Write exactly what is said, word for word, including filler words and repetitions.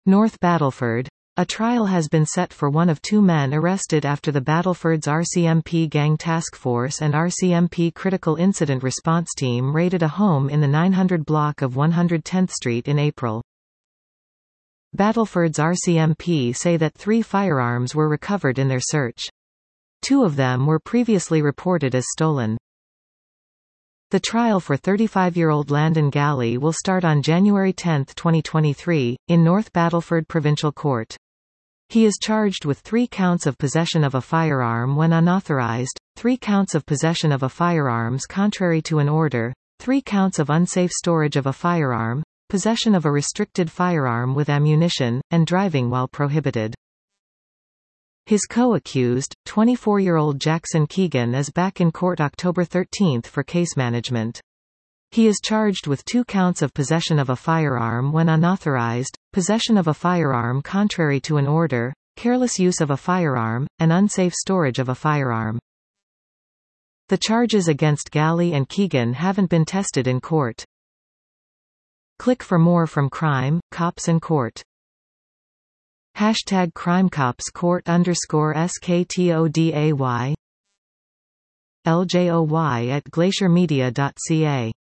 North Battleford. A trial has been set for one of two men arrested after the Battleford's R C M P Gang Task Force and R C M P Critical Incident Response Team raided a home in the nine hundred block of one hundred tenth Street in April. Battleford's R C M P say that three firearms were recovered in their search. Two of them were previously reported as stolen. The trial for thirty-five-year-old Landon Galley will start on January tenth twenty twenty-three, in North Battleford Provincial Court. He is charged with three counts of possession of a firearm when unauthorized, three counts of possession of a firearms contrary to an order, three counts of unsafe storage of a firearm, possession of a restricted firearm with ammunition, and driving while prohibited. His co-accused, twenty-four-year-old Jackson Keegan, is back in court October thirteenth for case management. He is charged with two counts of possession of a firearm when unauthorized, possession of a firearm contrary to an order, careless use of a firearm, and unsafe storage of a firearm. The charges against Galley and Keegan haven't been tested in court. Click for more from Crime, Cops and Court. Hashtag CrimeCopsCourt underscore SKTODAY L J O Y at glaciermedia dot C A